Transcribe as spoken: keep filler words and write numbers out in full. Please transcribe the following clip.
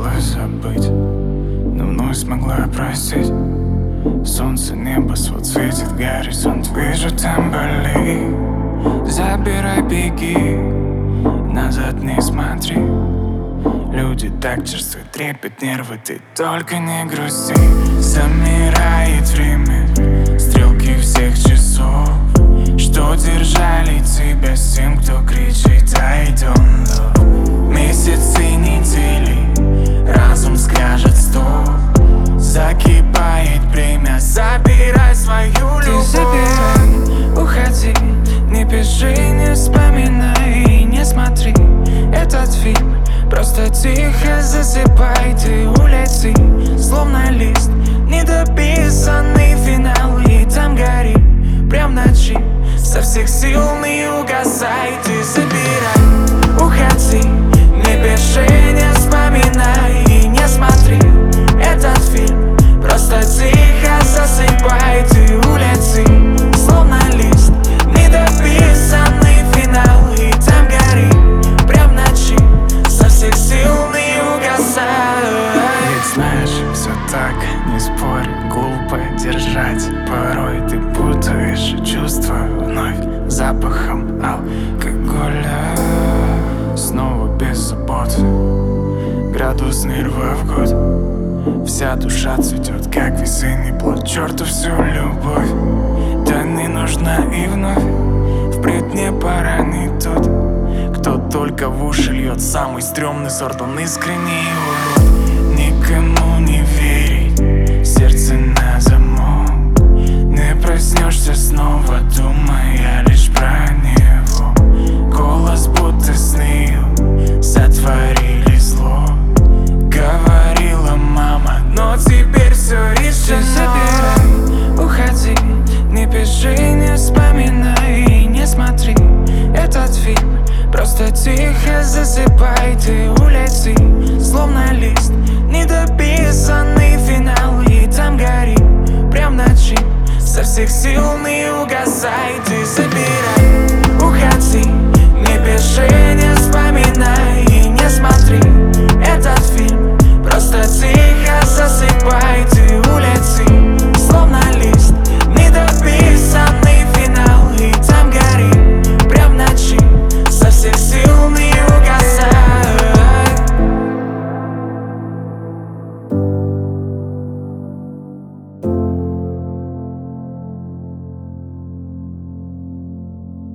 пыталась забыть, но вновь смогла простить. Солнце, небо, свод светит, горизонт, вижу там боли. Забирай, беги, назад не смотри. Люди так черствы, трепет нервы, ты только не грусти. Замирает время, стрелки всех часов, что держали тебя с тем, кто кричит I don't love. Месяцы, недели, разум скажет стоп. Закипает время, забирай свою любовь. Ты забирай, уходи, не пиши, не вспоминай, не смотри этот фильм. Просто тихо засыпай, ты улети, словно лист, недописанный финал. И там гори, прям в ночи, со всех сил не угасай. Ты забирай, уходи, не пиши, не вспоминай и не смотри этот фильм. Просто тихо засыпай, ты улети, словно лист, недописанный финал. И там гори, прям в ночи, со всех сил не угасай. Ведь знаешь, все так, не спорь, глупо держать. Порой ты путаешь чувства вновь запахом алкоголя. Снова без забот, градус нерва в год. Вся душа цветет, как весенний плод. Черту всю любовь, да не нужна и вновь. Впредь мне пора не тот, кто только в уши льет самый стрёмный сорт. Он искренний урод. Никому не верить, сердце на замок. Не проснешься снова, думая лишь про него. Голос будто сны сотворили зло. Говорила мама, но теперь все решено. Забирай, уходи, не пиши, не вспоминай, не смотри этот фильм. Просто тихо засыпай, ты улети, словно лист, недописанный финал. И там гори, прям в ночи, со всех сил не угасай. Ты забирай,